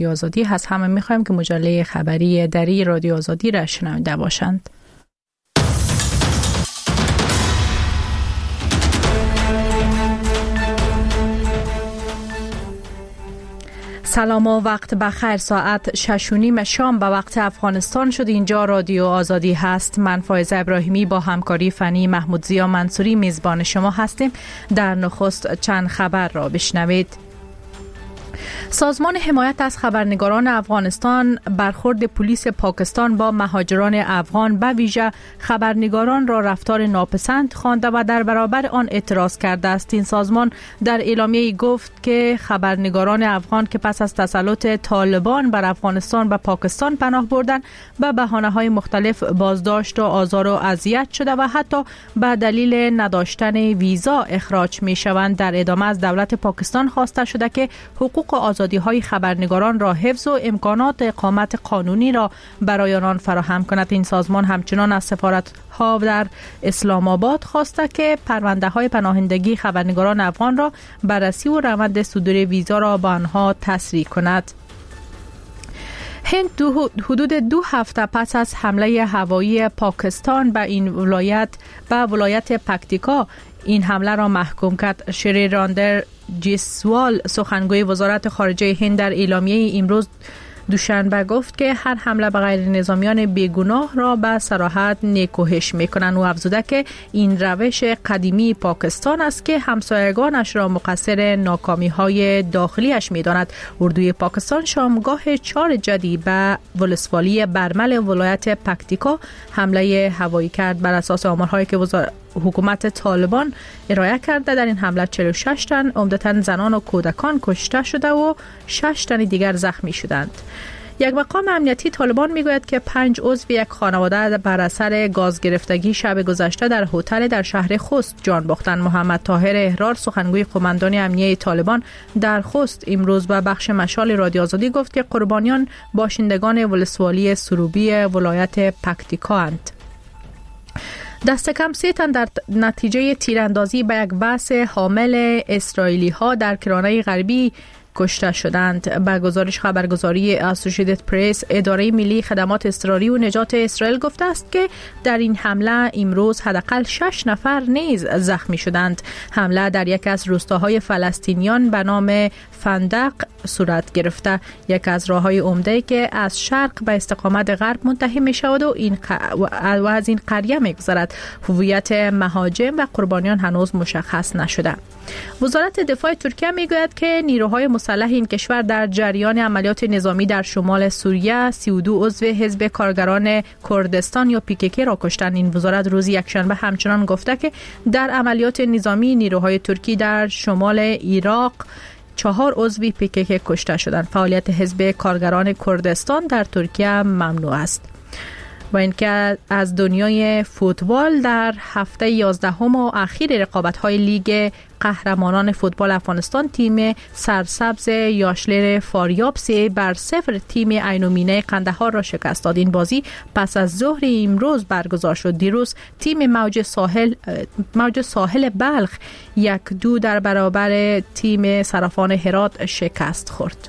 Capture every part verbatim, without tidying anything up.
رادیو آزادی هست. همه میخوایم که مجله خبری دری رادیو آزادی را شنونده باشند. سلام و وقت بخیر. ساعت شش و نیم شام به وقت افغانستان شد. اینجا رادیو آزادی هست. من فایزه ابراهیمی با همکاری فنی محمود زیا منصوری میزبان شما هستیم. در نخست چند خبر را بشنوید. سازمان حمایت از خبرنگاران افغانستان برخورد پلیس پاکستان با مهاجران افغان به ویژه خبرنگاران را رفتار ناپسند خوانده و در برابر آن اعتراض کرده است. این سازمان در اعلامیه‌ای گفت که خبرنگاران افغان که پس از تسلط طالبان بر افغانستان و پاکستان پناه بردند به بهانه‌های مختلف بازداشت و آزار و اذیت شده و حتی به دلیل نداشتن ویزا اخراج می‌شوند. در ادامه از دولت پاکستان خواسته شده که حقوق و آزادی‌های خبرنگاران را حفظ و امکانات اقامت قانونی را برای آنان فراهم کند. این سازمان همچنان از سفارت‌ها در اسلام آباد خواسته که پرونده‌های پناهندگی خبرنگاران افغان را بررسی و روند صدور ویزا را به آنها تسریع کند. هند دو حدود دو هفته پس از حمله هوایی پاکستان به این ولایت به ولایت پکتیکا این حمله را محکوم کرد. شری راندر جیسوال سخنگوی وزارت خارجه هند در اعلامیه امروز دوشنبه گفت که هر حمله به غیر نظامیان بیگناه را به صراحت نیکوهش میکنند و افزوده که این روش قدیمی پاکستان است که همسایگانش را مقصر ناکامی های داخلیش میداند. اردوی پاکستان شامگاه چهار جدی به ولسوالی برمل ولایت پکتیکا حمله هوایی کرد. بر اساس آمارهایی که وزارت حکومت طالبان ارائه کرده در این حمله چهل و شش تن عمدتاً زنان و کودکان کشته شده و شش تن دیگر زخمی شدند. یک مقام امنیتی طالبان میگوید که پنج عضو یک خانواده بر اثر گاز گرفتگی شب گذشته در هتل در شهر خوست جان باختند. محمد طاهر احرار سخنگوی قماندان امنیه طالبان در خوست امروز به بخش مشال رادیو آزادی گفت که قربانیان باشندگان ولسوالی سروبی ولایت پکتیکا اند. دست کم سه تن در نتیجه تیراندازی به یک بس حامل اسرائیلی ها در کرانه غربی کشته شدند. به گزارش خبرگزاری اسوسییتد پرس، اداره ملی خدمات اضطراری و نجات اسرائیل گفته است که در این حمله امروز حداقل شش نفر نیز زخمی شدند. حمله در یک از روستاهای فلسطینیان به نام فندق صورت گرفته، یک از راههای عمده که از شرق به استقامت غرب منتهی می شود و این ق... و از این قریه می گذرد. هویت مهاجم و قربانیان هنوز مشخص نشده. وزارت دفاع ترکیه می گوید که نیروهای مسلح این کشور در جریان عملیات نظامی در شمال سوریه سی و دو عضو حزب کارگران کردستان یا پی کی کی را کشتند. این وزارت روز یکشنبه همچنان گفته که در عملیات نظامی نیروهای ترکی در شمال عراق چهار عضو پی کی کی کشته شدند. فعالیت حزب کارگران کردستان در ترکیه ممنوع است. و اینکه از دنیای فوتبال در هفته یازدهم و اخیر رقابت‌های لیگ قهرمانان فوتبال افغانستان تیم سرسبز یاشلر فاریاب سه بر صفر تیم عینومینه قندهار را شکست داد. این بازی پس از ظهر امروز برگزار شد. دیروز تیم موج ساحل موج ساحل بلخ یک دو در برابر تیم صرافان هرات شکست خورد.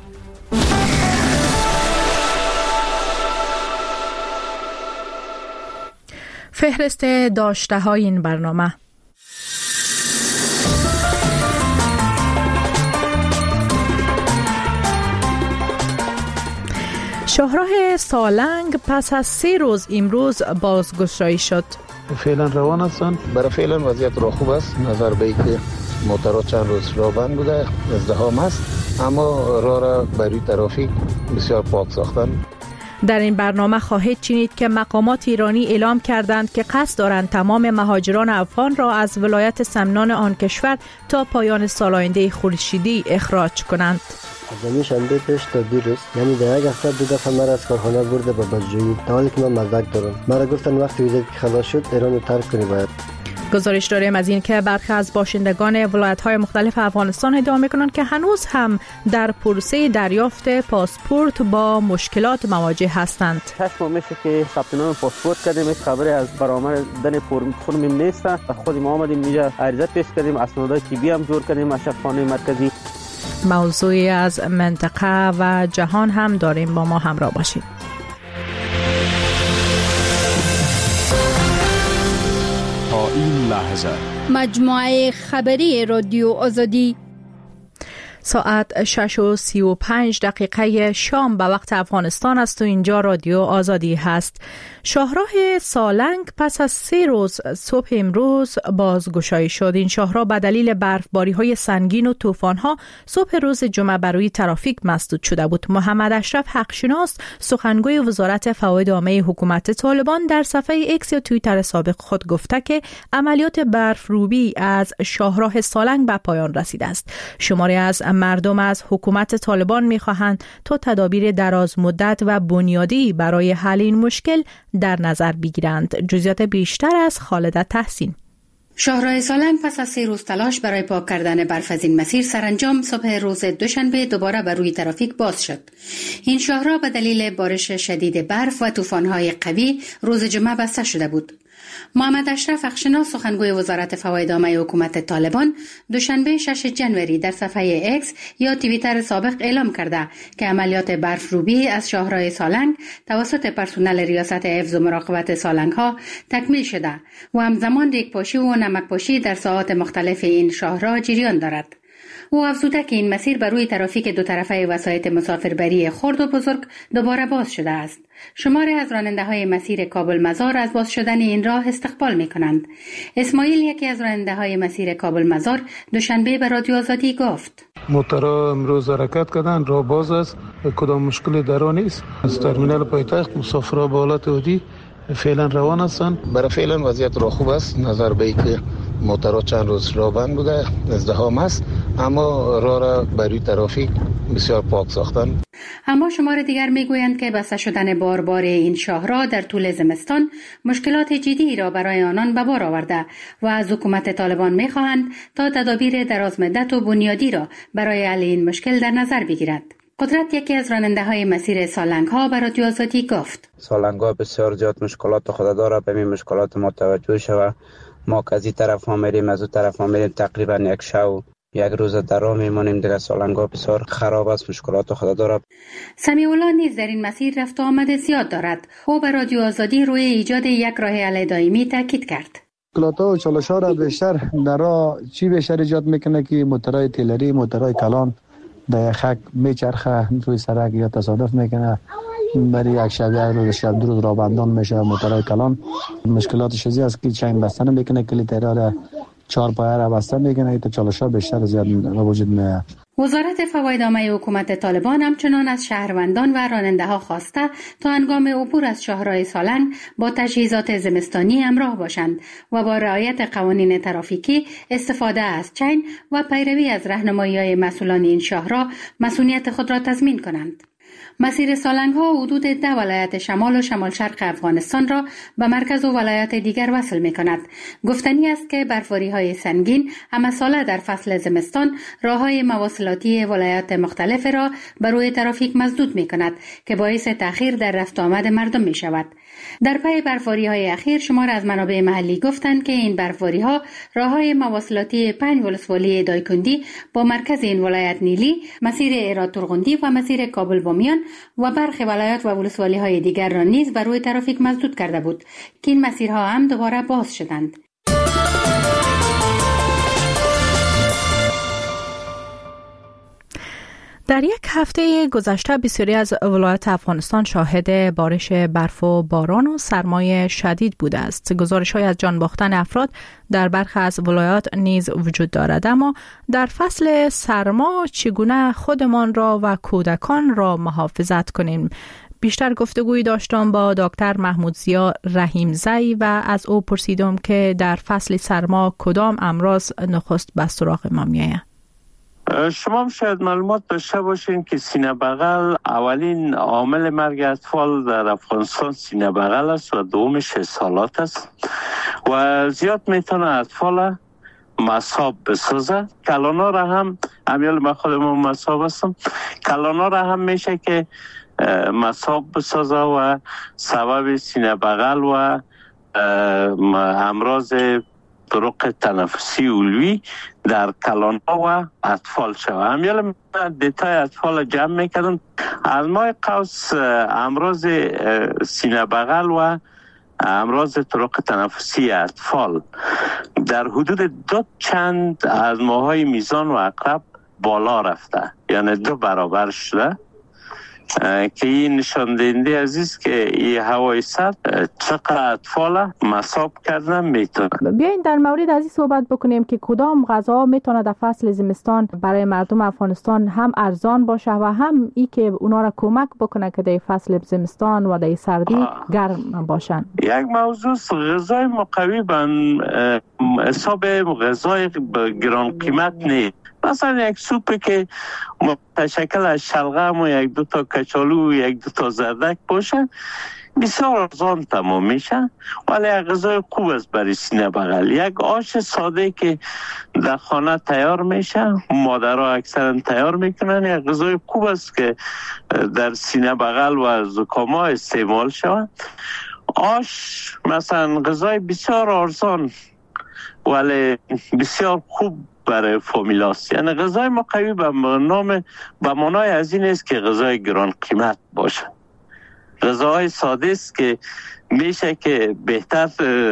فهرست داشته های این برنامه. شاهراه سالنگ پس از سه روز امروز بازگشایی شد. فعلا روان هستند. برای فعلا وضعیت را خوب است. نظر به اینکه موتورها چند روز راه بند بوده، ازدحام است، اما راه را برای ترافیک بسیار پاک ساختن. در این برنامه خواهید شنید که مقامات ایرانی اعلام کردند که قصد دارند تمام مهاجران افغان را از ولایت سمنان آن کشور تا پایان سال آینده خورشیدی اخراج کنند. از این شنبه پیش تا دیروز، یعنی در یک هفته دو دفعه مرا از کارخانه برده به بازجویی، تا حالی که من مدرک دارم. مرا گفتن وقتی ویزا خلاص شد ایران رو ترک کنی باید. گزارش داریم از این که برخی از باشندگان ولایت‌های مختلف افغانستان ادعا می‌کنند که هنوز هم در پروسه دریافت پاسپورت با مشکلات مواجه هستند. چشم میشه که ثبت نام پاسپورت کردیم، هیچ خبری از برآمدن فرم نیست. خود ما آمدیم اینجا عریضه پیش کردیم، اسنادای طبی هم جور کردیم از شفاخانه مرکزی. موضوعی از منطقه و جهان هم داریم، با ما همراه باشید. تا این لحظه مجموعه خبری رادیو آزادی ساعت شش و سی و پنج دقیقه شام به وقت افغانستان است و اینجا رادیو آزادی هست. شاهراه سالنگ پس از سه روز صبح امروز بازگشایی شد. این شاهراه به دلیل برفباری های سنگین و طوفان ها صبح روز جمعه برای ترافیک مسدود شده بود. محمد اشرف حقشناس سخنگوی وزارت فواید عامه حکومت طالبان در صفحه ایکس یا توییتر سابق خود گفته که عملیات برفروبی از شاهراه سالنگ به پایان رسیده است. شماری از مردم از حکومت طالبان می‌خواهند تا تدابیر دراز مدت و بنیادی برای حل این مشکل در نظر بگیرند. جزئیات بیشتر از خالده تحسین. شاهراه سالنگ پس از سه روز تلاش برای پاک کردن برف از این مسیر سرانجام صبح روز دوشنبه دوباره بر روی ترافیک باز شد. این شاهراه به دلیل بارش شدید برف و طوفان‌های قوی روز جمعه بسته شده بود. محمد اشرف حقشناس سخنگوی وزارت فواید عامه حکومت طالبان دوشنبه شش جنوری در صفحه اکس یا توییتر سابق اعلام کرده که عملیات برفروبی از شاهراه سالنگ توسط پرسنل ریاست حفظ و مراقبت سالنگ ها تکمیل شده و همزمان ریگپاشی و نمکپاشی در ساحات مختلف این شاهراه جریان دارد. او افزوده که این مسیر بر روی ترافیک دو طرفه وسایط مسافربری خرد و بزرگ دوباره باز شده است. شماری از راننده های مسیر کابل مزار از باز شدن این راه استقبال می کنند. اسماعیل یکی از راننده های مسیر کابل مزار دوشنبه به رادیو آزادی گفت: موترها امروز حرکت کردن، راه باز است، کدام مشکلی در آن نیست. از ترمینال پایتخت مسافرها به حالت عادی فعلا روان هستند. برای فعلا وضعیت راه خوب است، نظر به اینکه موترها چند روز راه بند بوده، ازدحام است، اما راه را برای ترافیک بسیار پاک ساختن. اما شمار دیگر میگویند که بسته شدن باربار این شاهراه در طول زمستان مشکلات جدی را برای آنان به بار آورده و از حکومت طالبان میخواهند تا تدابیر درازمدت و بنیادی را برای حل این مشکل در نظر بگیرد. قدرت یکی از راننده های مسیر سالنگ ها به رادیو آزادی گفت: سالنگ ها بسیار زیاد مشکلات خود داره، به این مشکلات ما توجه شود. ما که از این طرف ها میریم از اون طرف ها میریم، تقریبا یک شو یک روز در راه میمونیم دیگه. سالنگ ها بسیار خراب است، مشکلات خود داره. سمیع الله نیز در این مسیر رفت و آمد زیاد دارد. او به رادیو آزادی روی ایجاد یک راه حل دائمی تاکید کرد. مشکلات و چالش ها را بیشتر در راه چی بیشتر ایجاد میکنه که موترهای تیلری، موترهای کلان در خاک میچرخه روی سرک یا تصادف میکنه، برای یک شب یک روز شب دو روز راه بندان میشه. موترهای کلان مشکلات شدید است که چین بستن میکنه، کلی تیرار چهار پایه را بسته میکنه، تا چالش ها بیشتر زیاد وجود میاد. وزارت فواید عامه حکومت طالبان همچنان از شهروندان و راننده ها خواسته تا هنگام عبور از شاهراه سالنگ با تجهیزات زمستانی همراه باشند و با رعایت قوانین ترافیکی، استفاده از چین و پیروی از راهنمایی‌های مسئولان این شاهراه مسئولیت خود را تضمین کنند. مسیر سالنگ ها حدود ده ولایت شمال و شمال شرق افغانستان را به مرکز و ولایات دیگر وصل می کند. گفتنی است که برفباری های سنگین همه ساله در فصل زمستان راه های مواصلاتی ولایات مختلف را بر روی ترافیک مسدود می کند که باعث تأخیر در رفت آمد مردم می شود. در پی برفباری های اخیر شمار از منابع محلی گفتند که این برفباری ها راه های مواصلاتی پنج ولسوالی دایکندی با مرکز این ولایت نیلی، مسیر ایراد ترغندی و مسیر کابل بامیان و برخی ولایات و ولسوالی های دیگر را نیز بر روی ترافیک مسدود کرده بود که این مسیرها هم دوباره باز شدند. در یک هفته گذشته بسیاری از ولایات افغانستان شاهد بارش برف و باران و سرمای شدید بوده است. گزارش‌های از جان باختن افراد در برخی از ولایات نیز وجود دارد. اما در فصل سرما چگونه خودمان را و کودکان را محافظت کنیم؟ بیشتر گفتگوی داشتم با دکتر محمود ضیا رحیمزی و از او پرسیدم که در فصل سرما کدام امراض نخست به سراغ ما میآید. شما شاید معلومات داشته باشین که سینه بغل اولین عامل مرگ اطفال در افغانستان سینه بغل است و دومش اسهالات است و زیاد میتونه اطفال مصاب بسازه. کلانا را هم امیال من خودم مصاب هستم، کلانا را هم میشه که مصاب بسازه و سبب سینه بغل و امراض طرق تنفسی علوی در کلان‌ها و اطفال شود. همیال دیتای اطفال جمع میکردم. از ماه قوس امراض سینه بغل و امراض طرق تنفسی اطفال در حدود دو چند از ماهای میزان و عقرب بالا رفته، یعنی دو برابر شده، که این نشان دهنده عزیز که این هوای سرد چقدر اطفال مصاب کردن میتونه. بیاین در مورد از این صحبت بکنیم که کدام غذا میتونه در فصل زمستان برای مردم افغانستان هم ارزان باشه و هم ای که اونا را کمک بکنه که در فصل زمستان و در سردی آه. گرم باشن. یک موضوع غذای مقوی به حساب غذای گران قیمت نیست. مثلا یک سوپی که متشکل از شلغم و یک دو تا کچالو و یک دو تا زردک باشه بسیار ارزان تمام میشه، ولی یک غذای خوب است برای سینه بغل. یک آش ساده که در خانه تیار میشه، مادرها اکثرا تیار میکنن، یک غذای خوب است که در سینه بغل و زکام ها استعمال شود. آش مثلا غذای بسیار ارزان ولی بسیار خوب برای فامیلاست. یعنی غذای مقوی به نام به معنای از این است که غذای گران قیمت باشه. غذاهای ساده است که میشه که بهتر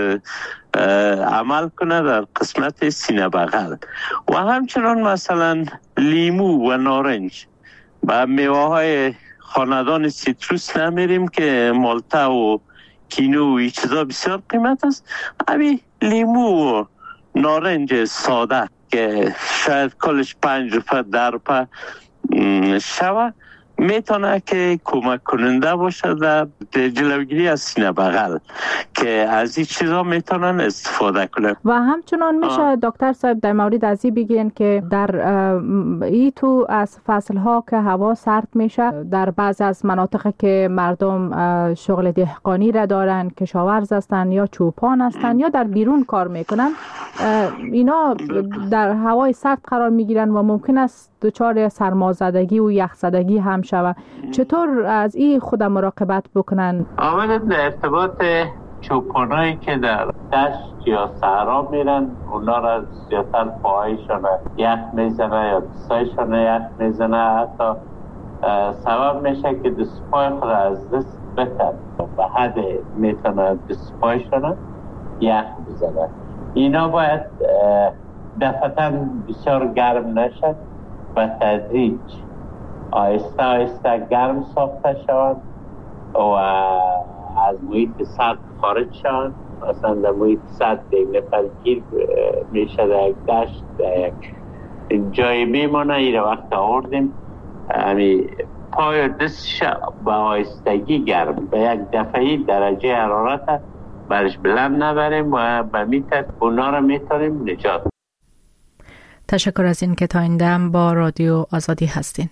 عمل کنه در قسمت سینه بغل. و همچنان مثلا لیمو و نارنج و میوه های خاندان سیتروس نمیریم که مالتا و کینو و این چیزا بسیار قیمت است. همین لیمو و نارنج ساده که شاید کلش پنج روپه در روپه شوه میتونه که کمک کننده باشه در جلوگیری از سینه بغل، که از این چیزا میتونن استفاده کنن. و همچنان میشه دکتر صاحب در مورد از این بگین که در ای تو از فصل ها که هوا سرد میشه، در بعض از مناطق که مردم شغل دهقانی را دارن، کشاورز هستن یا چوپان هستن یا در بیرون کار میکنن، اینا در هوای سرد قرار میگیرن و ممکن است دچار سرمازدگی و یخزدگی هم شود. چطور از این خود مراقبت بکنن؟ آمدن در ارتباط چوپانایی که در دشت یا صحرا میرن، اونا را زیادتر پاهایشان یخ میزنه یا دستایشان یخ میزنه، حتی سبب میشه که دست پای خود از دست بتر به حد میتونه دست پایشان یخ بزنه. اینا باید دفعتا بسیار گرم نشد و تدریج آهسته آهسته گرم ساخته شود و از محیط سرد خارج شود. مثلا در محیط سرد یک نفر گیر میشه در یک دشت، در یک جای میمانه، این وقت آوردیم همی پای دستش به آهستگی گرم به یک دفعی درجه حرارت برش بلند نبریم و به میتر اونا رو میتونیم نجات. تشکر از این که تا این دم با رادیو آزادی هستین.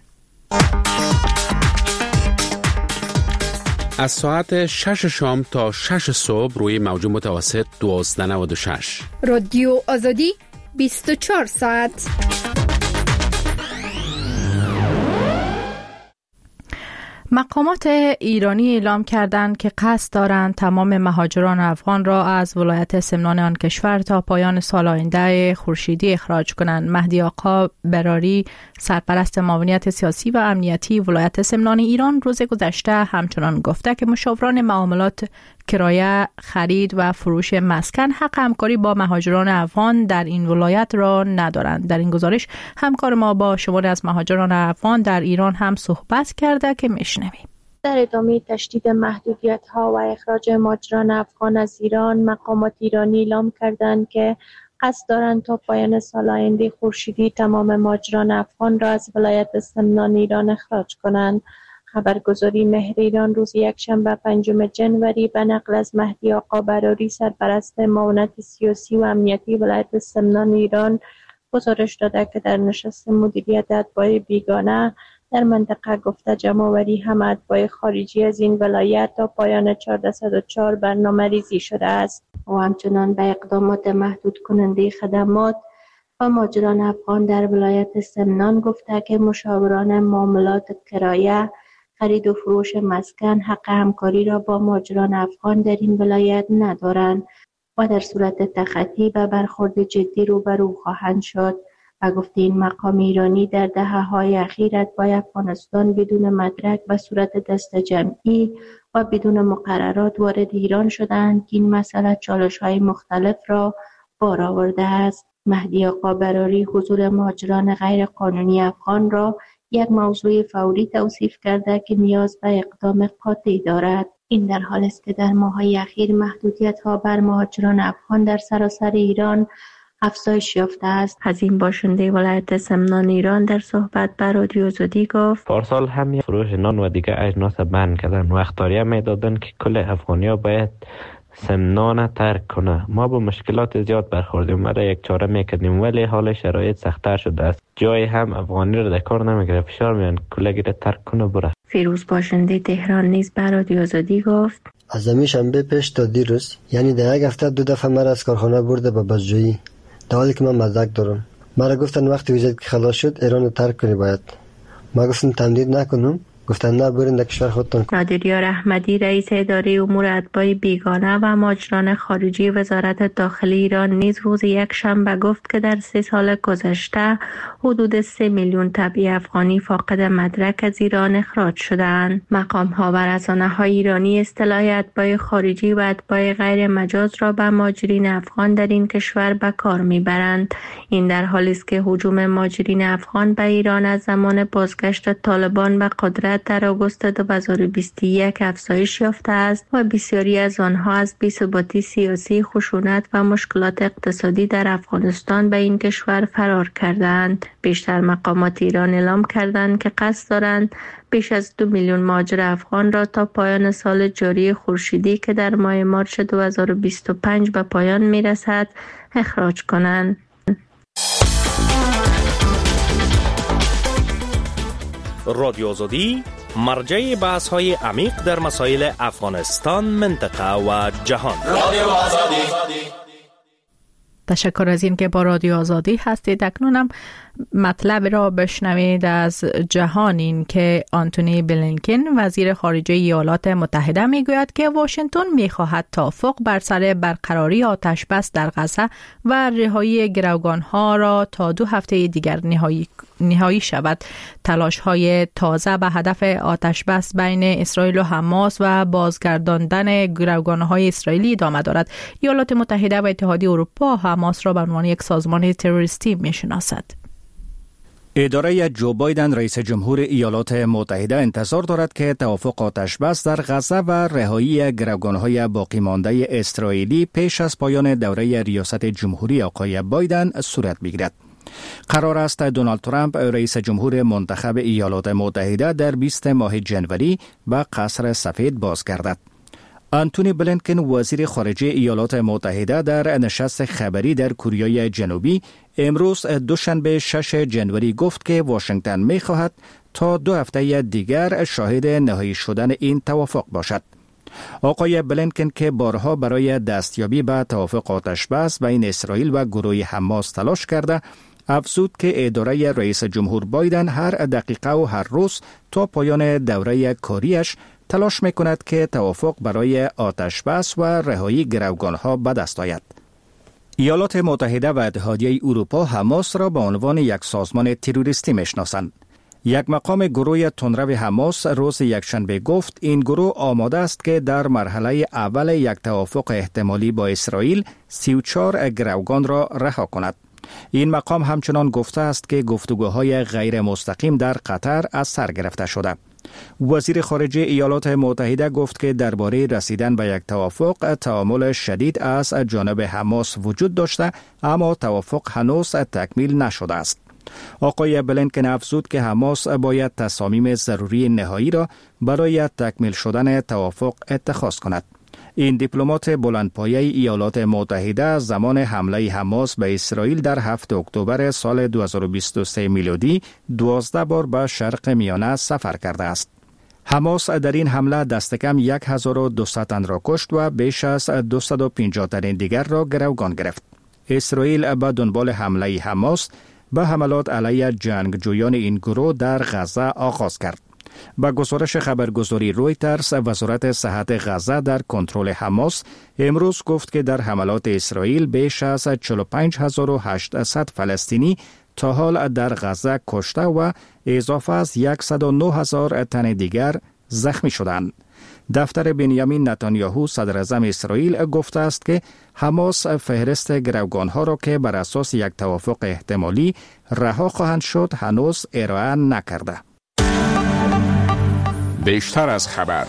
از ساعت شش شام تا شش صبح روی موج متوسط دوازده نود و شش. رادیو آزادی بیست و چهار ساعت. مقامات ایرانی اعلام کردند که قصد دارند تمام مهاجران افغان را از ولایت سمنان آن کشور تا پایان سال آینده خورشیدی اخراج کنند. مهدی آقا براری، سرپرست معاونیت سیاسی و امنیتی ولایت سمنان ایران، روز گذشته همچنان گفته که مشاوران معاملات کرایه، خرید و فروش مسکن حق همکاری با مهاجران افغان در این ولایت را ندارند. در این گزارش همکار ما با شماری از مهاجران افغان در ایران هم صحبت کرده که میشنویم. در ادامه تشدید محدودیت‌ها و اخراج مهاجران افغان از ایران، مقامات ایرانی اعلام کردند که قصد دارند تا پایان سال آینده خورشیدی تمام مهاجران افغان را از ولایت سمنان ایران اخراج کنند. خبرگزاری مهر ایران روز یکشنبه پنجم جنوری به نقل از مهدی آقا براری، سرپرست معاونت سیاسی و امنیتی ولایت سمنان ایران، گزارش داده که در نشست مدیریت اتباع بیگانه در منطقه گفته جمع‌آوری همه اتباع خارجی از این ولایت تا پایان چهارصد و چهار برنامه ریزی شده است و همچنان به اقدامات محدود کننده خدمات و مهاجران افغان در ولایت سمنان گفته که مشاوران معاملات کرایه، خرید و فروش مسکن حق همکاری را با مهاجران افغان در این ولایت ندارند. و در صورت تخطی به برخورد جدی روبرو خواهند شد و گفت این مقام ایرانی در دهه‌های اخیر اتباع افغانستان بدون مدرک و صورت دست جمعی و بدون مقررات وارد ایران شدند که این مسئله چالش‌های مختلف را بار آورده است. مهدی آقا براری حضور مهاجران غیر قانونی افغان را یک موضوع فوری توصیف کرده که نیاز به اقدام قاطع دارد. این در حالی است که در ماه‌های اخیر محدودیت‌ها بر مهاجران افغان در سراسر ایران افزایش یافته است. حزین باشنده ولایت سمنان ایران در صحبت با رادیو آزادی گفت پارسال هم فروش نان و دیگر اجناس بند کردن و اختاریه میدادن که کل افغانیا باید سمنان ترک کنه. ما با مشکلات زیاد برخوردیم و یک چاره میکردیم ولی حال شرایط سخت‌تر شده است. جای هم افغانی را در کار نمیگیره، فشار میان کلگی را ترک کنه بره. فیروز باشنده تهران نیز به رادیو آزادی گفت از زمین شنبه پیش تا دیروز یعنی در یک هفته دو دفعه مرا از کارخانه برده به بازجویی، در حالی که من مدرک دارم. مرا گفتن وقتی ویزیت که خلاص شد ایران رو ترک کنی باید. ما گفتم تمدید نکنم، گفتن نه برین در کشور خودتون. نادریار احمدی رئیس اداره امور اتباع بیگانه و مهاجران خارجی وزارت داخلی ایران نیز روز یک شنبه گفت که در سه سال گذشته حدود سه میلیون تبعی افغانی فاقد مدرک از ایران اخراج شدند. مقام ها و رسانه های ایرانی اصطلاح اتباع خارجی و اتباع غیر مجاز را به مهاجرین افغان در این کشور به کار میبرند. این در حالی است که هجوم مهاجرین افغان به ایران از زمان بازگشت طالبان به قدرت در آگوست دو هزار و بیست و یک افزایش یافته است و بسیاری از آنها از بی‌ثباتی سیاسی، خشونت و مشکلات اقتصادی در افغانستان به این کشور فرار کردند. بیشتر مقامات ایران اعلام کردند که قصد دارند بیش از دو میلیون مهاجر افغان را تا پایان سال جاری خورشیدی که در ماه مارس دو هزار و بیست و پنج به پایان میرسد اخراج کنند. رادیو آزادی مرجع بحث های عمیق در مسائل افغانستان، منطقه و جهان. رادیو آزادی. تشکر از این که با رادیو آزادی هستید. اکنونم مطلب را بشنوید از جهان. این که آنتونی بلینکن وزیر خارجه ایالات متحده میگوید که واشنگتن میخواهد توافق بر سر برقراری آتش بس در غزه و رهایی گروگانها را تا دو هفته دیگر نهایی نهایی شود. تلاش های تازه به هدف آتش بس بین اسرائیل و حماس و بازگرداندن گروگانهای اسرائیلی ادامه دارد. ایالات متحده و اتحادیه اروپا حماس را به عنوان یک سازمان تروریستی میشناسد. اداره جو بایدن رئیس جمهور ایالات متحده انتظار دارد که توافق آتش بس در غزه و رهایی گروگانهای باقی مانده اسرائیلی پیش از پایان دوره ریاست جمهوری آقای بایدن صورت بگیرد. قرار است دونالد ترامپ رئیس جمهور منتخب ایالات متحده در بیستم ماه جنوری به قصر سفید بازگردد. آنتونی بلینکن وزیر خارجه ایالات متحده در نشست خبری در کره جنوبی امروز دوشنبه شش جنوری گفت که واشنگتن می‌خواهد تا دو هفته دیگر شاهد نهایی شدن این توافق باشد. آقای بلینکن که بارها برای دستیابی به توافق آتش بس بین اسرائیل و گروه حماس تلاش کرده، افزود که اداره رئیس جمهور بایدن هر دقیقه و هر روز تا پایان دوره کاریش تلاش میکند که توافق برای آتش بس و رهایی گروگانها به دست آید. ایالات متحده و اتحادیه اروپا حماس را به عنوان یک سازمان تروریستی میشناسند. یک مقام گروه تندرو حماس روز یکشنبه گفت این گروه آماده است که در مرحله اول یک توافق احتمالی با اسرائیل سی و چهار گروگان را رها کند. این مقام همچنان گفته است که گفتگوهای غیر مستقیم در قطر از سر گرفته شده. وزیر خارجه ایالات متحده گفت که درباره رسیدن به یک توافق تعامل شدید از جانب حماس وجود داشته، اما توافق هنوز تکمیل نشده است. آقای بلینکن افزود که حماس باید تصامیم ضروری نهایی را برای تکمیل شدن توافق اتخاذ کند. این دیپلمات بلندپایه ایالات متحده زمان حمله حماس به اسرائیل در هفتم اکتبر سال دو هزار و بیست و سه میلادی دوازده بار به شرق میانه سفر کرده است. حماس در این حمله دست کم هزار و دویست تن را کشت و بیش از دویست و پنجاه تن دیگر را گروگان گرفت. اسرائیل به دنبال حمله حماس به حملات علیه جنگجویان این گروه در غزه آغاز کرد. با گزارش خبرگزاری رویترز، وزارت صحت غزه در کنترل حماس امروز گفت که در حملات اسرائیل بیش از چهل و پنج هزار و هشتصد فلسطینی تا حال در غزه کشته و اضافه از صد و نه هزار تن دیگر زخمی شدند. دفتر بنیامین نتانیاهو صدر اعظم اسرائیل گفته است که حماس فهرست گروگانها را که بر اساس یک توافق احتمالی رها خواهند شد هنوز ارائه نکرده. بیشتر از خبر.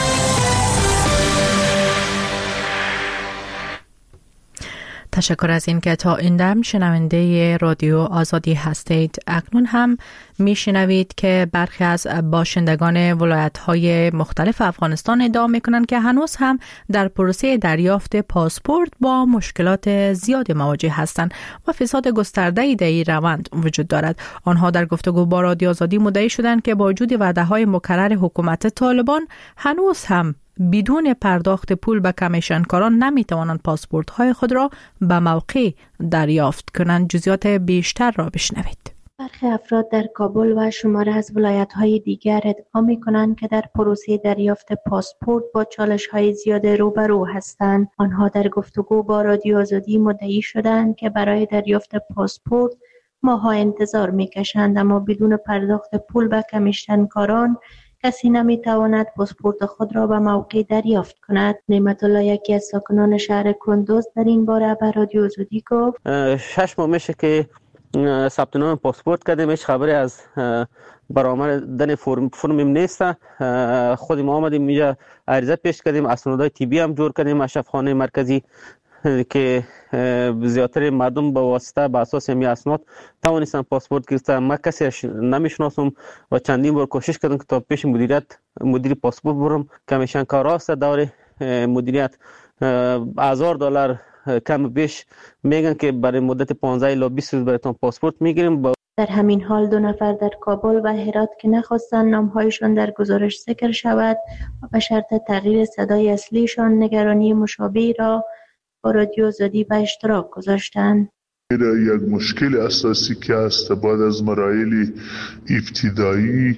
تشکر از این که تا این دم شنونده رادیو آزادی هستید. اکنون هم میشنوید که برخی از باشندگان ولایت‌های مختلف افغانستان ادعا میکنند که هنوز هم در پروسه دریافت پاسپورت با مشکلات زیاد مواجه هستند و فساد گسترده‌ای در این روند وجود دارد. آنها در گفتگو با رادیو آزادی مدعی شدند که با وجود وعده‌های مکرر حکومت طالبان هنوز هم بدون پرداخت پول به کمیشنکاران نمیتوانند پاسپورت های خود را به موقع دریافت کنند. جزئیات بیشتر را بشنوید. برخی افراد در کابل و شماره از ولایت‌های دیگر ادعا می‌کنند که در پروسه دریافت پاسپورت با چالش‌های زیاد روبرو هستند. آنها در گفتگو با رادیو آزادی مدعی شدند که برای دریافت پاسپورت ماه‌ها انتظار می‌کشند، اما بدون پرداخت پول به کمیشنکاران کسی نمیتواند پاسپورت خود را به موقع دریافت کند. نعمت الله، یکی از ساکنان شهر کندوز، در این باره به رادیو آزادی گفت شش ماه میشه که ثبت نام پاسپورت کردیم، هیچ خبری از برآمدن فرم فرمم نیست. خود ما آمدیم اینجا عریضه پیش کردیم، اسنادهای طبی هم جور کردیم از شفاخانه مرکزی که زیادتر مردم به واسطه به اساس می اسناد توانستن پاسپورت گرفتن. من کسی نمیشناسم و چندین بار کوشش کردم که تا پیش مدیریت مدیر پاسپورت برم. کمیشنکارا است دور مدیریت هزار دلار کم بیش میگن که برای مدت پانزده الی بیست روز برایتون پاسپورت میگیریم. در همین حال دو نفر در کابل و هرات که نخواستند نامهایشان در گزارش ذکر شود و به شرط تغییر صدای اصلیشان نگرانی مشابهی را با رادیو آزادی به اشتراک گذاشتند. یک مشکل اساسی که است بعد از مراحل ابتدایی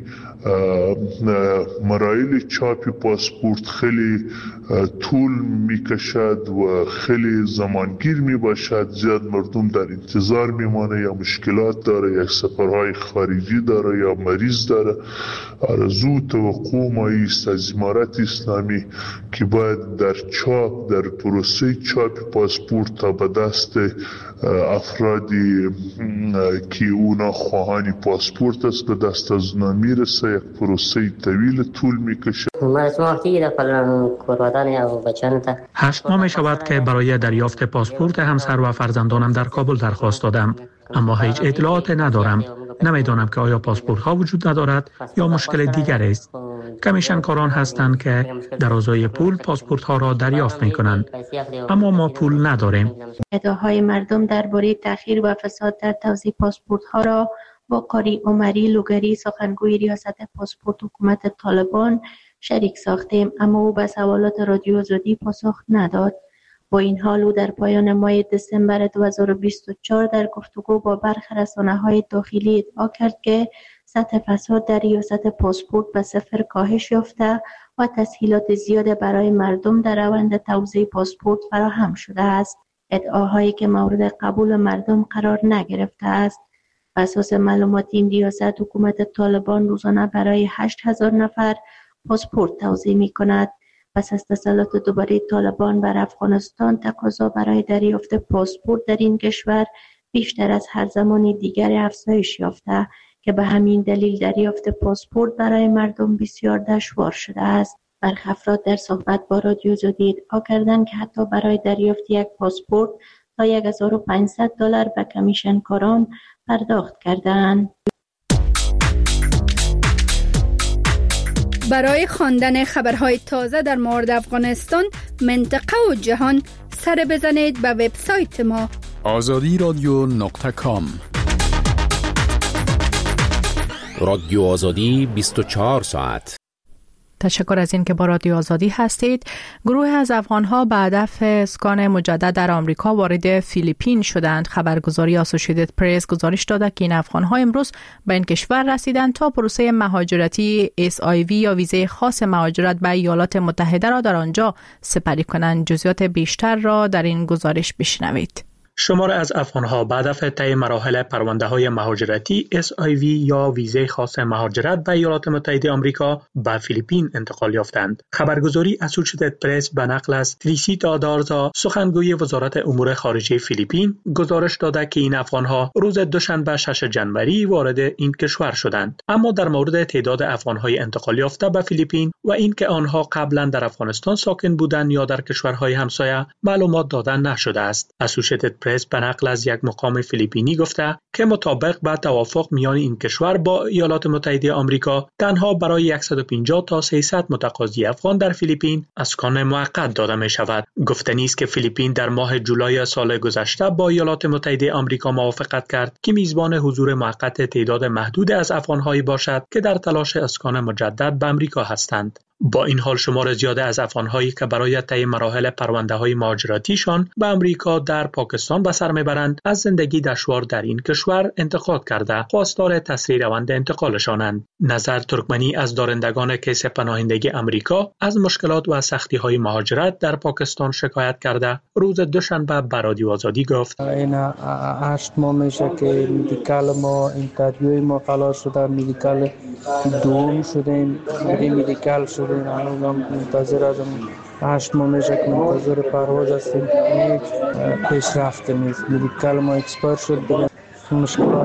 مراحل چاپ پاسپورت خیلی طول میکشد و خیلی زمانگیر میباشد. زیاد مردم در انتظار میمانه، یا مشکلات داره، یا سفرهای خارجی داره، یا مریض داره. آرزو توقع ما است از امارت اسلامی که باید در چاپ در پروسه چاپ پاسپورت تا به دست افرادی که اونا خواهانی پاسپورت است به دست از اونا میرسه. یک پروسه طویل طول میکشه. هشت ماه می شود که برای دریافت پاسپورت همسر و فرزندانم در کابل درخواست دادم، اما هیچ اطلاعات ندارم. نمیدانم که آیا پاسپورت ها وجود ندارد یا مشکل دیگر است. کمیشنکاران هستند که در ازای پول پاسپورت ها را دریافت می کنند، اما ما پول نداریم. ادعاهای مردم درباره تأخیر و فساد در توزیع پاسپورت ها را با قاری عمری لوگری، سخنگوی ریاست پاسپورت حکومت طالبان، شریک ساختیم، اما او به سوالات رادیو آزادی پاسخ نداد. با این حال او در پایان ماه دسامبر دو هزار و بیست و چهار در گفتگو با برخی رسانه‌های داخلی ادعا کرد که سطح فساد در ریاست پاسپورت به صفر کاهش یافته و تسهیلات زیاد برای مردم در روند توزیع پاسپورت فراهم شده است. ادعاهایی که مورد قبول مردم قرار نگرفته است. بر اساس معلومات این ریاست حکومت طالبان روزانه برای هشت هزار نفر پاسپورت توزیع می کند. پس از تسلط دوباره طالبان بر افغانستان، تقاضا برای دریافت پاسپورت در این کشور بیشتر از هر زمان دیگر افزایش یافته که به همین دلیل دریافت پاسپورت برای مردم بسیار دشوار شده است. برخی افراد در صحبت با رادیو آزادی ادعا کردند که حتی برای دریافت یک پاسپورت تا هزار و پانصد دلار به کمیشنکاران پرداخت کردند. برای خواندن خبرهای تازه در مورد افغانستان، منطقه و جهان، سر بزنید به وبسایت ما آزادی رادیو نقطه کام. رادیو آزادی بیست و چهار ساعت. تشکر از این که با رادیو آزادی هستید. گروه از افغان‌ها به هدف اسکان مجدد در آمریکا وارد فیلیپین شدند. خبرگزاری اسوسییتد پرس گزارش داده که این افغان‌ها امروز به این کشور رسیدند تا پروسه مهاجرتی اس آی وی یا ویزه خاص مهاجرت به ایالات متحده را در آنجا سپری کنند. جزئیات بیشتر را در این گزارش بشنوید. شمار از افغان‌ها به هدف طی مراحل پرونده‌های مهاجرتی اس آی وی یا ویزه خاص مهاجرت به ایالات متحده آمریکا به فیلیپین انتقال یافتند. خبرگزاری اسوسییتد پرس به نقل از تریسیتا دارزا سخنگوی وزارت امور خارجه فیلیپین گزارش داده که این افغان‌ها روز دوشنبه ششم ژانویه وارد این کشور شدند. اما در مورد تعداد افغان‌های انتقال یافته به فیلیپین و اینکه آنها قبلا در افغانستان ساکن بودند یا در کشورهای همسایه معلومات داده نشده است. اسوسییتد پرس به نقل از یک مقام فیلیپینی گفته که مطابق با توافق میان این کشور با ایالات متحده آمریکا تنها برای صد و پنجاه تا سیصد متقاضی افغان در فیلیپین اسکان موقت داده می شود. گفتنی است که فیلیپین در ماه جولای سال گذشته با ایالات متحده آمریکا موافقت کرد که میزبان حضور موقت تعداد محدود از افغان‌هایی باشد که در تلاش اسکان مجدد به آمریکا هستند. با این حال شمار زیاده از افغان‌هایی که برای طی مراحل پرونده‌های مهاجرتیشان به آمریکا در پاکستان به سر میبرند از زندگی دشوار در این کشور انتقاد کرده خواستار تسریع روند انتقالشانند. نظر ترکمنی از دارندگان کیس پناهندگی آمریکا از مشکلات و سختی‌های مهاجرت در پاکستان شکایت کرده روز دوشنبه به رادیو آزادی گفت: این هشت ماه میشه که مدیکال ما اینترویوی ما خلاص شده، مدیکال دوم شدیم، مدیکال شدیم، الان منتظر از هشت ماه میشه که منتظر پرواز هستیم. هیچ پیشرفت نیست. مدیکال ما اکسپایر شد، مشکلات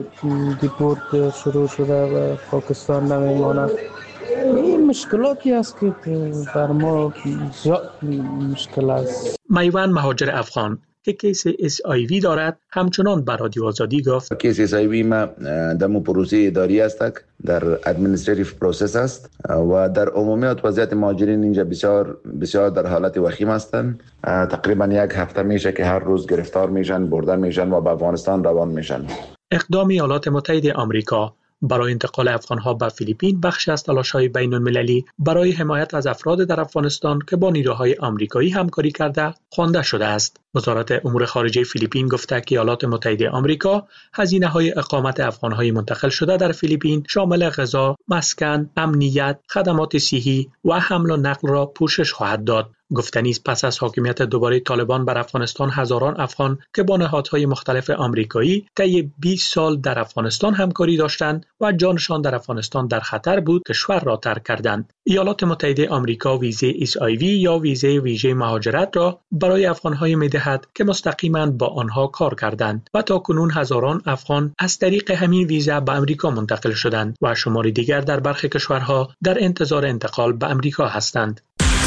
دیپورت شروع شده و پاکستان نمیماند. این مشکلاتی است که بر ما زیاد مشکل است. میوان مهاجر افغان که کیس اس آی وی دارد همچنان به رادیو آزادی گفت: کیس اس آی وی ما در پروسه اداری است، در ادمنستریتیو پروسس است و در عمومیت وضعیت مهاجرین اینجا بسیار بسیار در حالت وخیم هستند. تقریبا یک هفته میشه که هر روز گرفتار میشن، برده میشن و به افغانستان روان میشن. اقدام ایالات متحده آمریکا برای انتقال افغان‌ها به فیلیپین بخشی از تلاش‌های بین‌المللی برای حمایت از افراد در افغانستان که با نیروهای آمریکایی همکاری کرده خوانده شده است. وزارت امور خارجه فیلیپین گفته که ایالات متحده آمریکا هزینه‌های اقامت افغان‌های منتقل شده در فیلیپین شامل غذا، مسکن، امنیت، خدمات صحی و حمل و نقل را پوشش خواهد داد. گفتنی است پس از حاکمیت دوباره طالبان بر افغانستان هزاران افغان که با نهادهای مختلف آمریکایی طی بیست سال در افغانستان همکاری داشتند و جانشان در افغانستان در خطر بود کشور را ترک کردند. ایالات متحده آمریکا ویزه اس آی وی یا ویزه ویژه مهاجرت را برای افغان‌های می‌دهد که مستقیما با آنها کار کردند و تاکنون هزاران افغان از طریق همین ویزه به آمریکا منتقل شدند و شماری دیگر در برخی کشورها در انتظار انتقال به آمریکا هستند.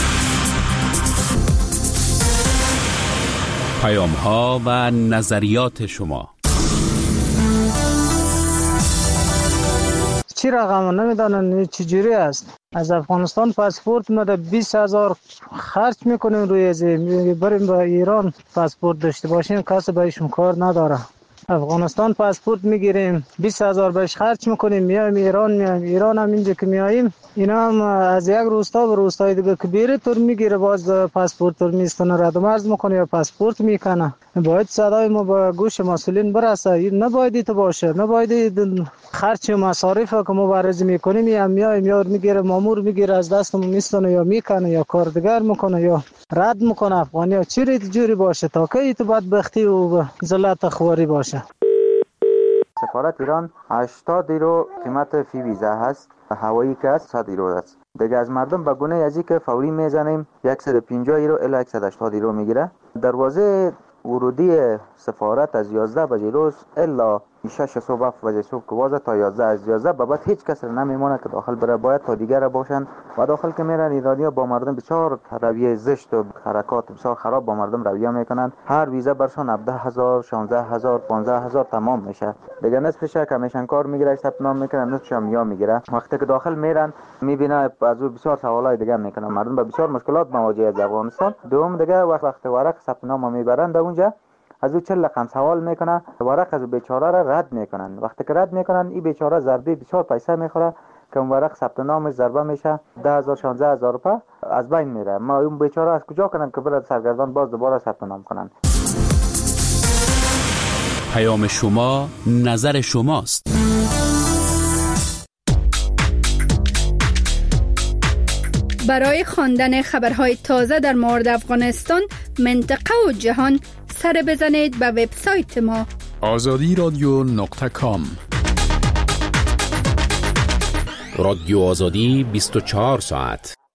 پیام ها و نظریات شما. چی رقم نمیدانن چجوری است؟ از افغانستان پاسپورت ما بیست هزار خرج میکنیم روی زی بریم به ایران پاسپورت داشته باشیم، کسی بهشون کار نداره. افغانستان پاسپورت میگیریم بیست هزار بهش خرج میکنیم، میایم ایران، میایم ایران هم اینجا که میاییم اینا هم از یک روستا به روستای دیگه که بیره تور میگیره، باز پاسپورت تور میستونه، رد و مرز میکنه یا پاسپورت میکنه. باید صدای ما به گوش مسئولین برسه. نباید تو باشه، نباید خرج مصارف که ما بررسی میکنیم یا میایم یا میگیره مامور میگیره از دستمون میستونه یا میکنه یا کار دیگر میکنه یا رد میکنه. افغانی ها چی ریت جوری باشه تا که تو بدبختی و ذلت خواری باشه. سفارت ایران هشتاد یورو قیمت فی ویزا هست، هوایی که هست صد یورو است. دیگه از مردم به گونه ازی که فوری میزنیم صد و پنجاه یورو الی صد و هشتاد یورو میگیره. دروازه ورودی سفارت از یازده بجه روز الا شش صبح هفت بجه صبح که وازه تا یازده، از یازده به بعد هیچ کس نمیمونه که داخل بره، باید تا دیگر باشن و داخل که میرن ایرانی‌ها با مردم بسیار رویه زشت و حرکات بسیار خراب با مردم رویه میکنن. هر ویزا برشان هفده هزار، شانزده هزار، پانزده هزار تمام میشه. دیگه نصفش کمیشن کار میگیره، ثبت نام میکنه، نصفش هم یا میگیره. وقتی که داخل میرن میبینه از او بسیار سوالای دیگه میکنن، مردم با بسیار مشکلات مواجه از افغانستان. دوم دیگه وقت وقت ورق ثبت نام میبرن در اونجا از او چل رقم سوال میکنه، ورق از بیچاره را رد میکنن. وقتی که رد میکنن این بیچاره ضربه بسیار پیسه میخوره، که اون ورق ثبت نامش ضربه میشه ده هزار شانزده هزار روپیه از بین میره. ما اون بیچاره از کجا کنن که برای سرگردان باز دوباره ثبت نام کنن؟ پیام شما نظر شماست. برای خواندن خبرهای تازه در مورد افغانستان، منطقه و جهان سر بزنید به وبسایت ما آزادی رادیو نقطه کام. رادیو آزادی بیست و چهار ساعت.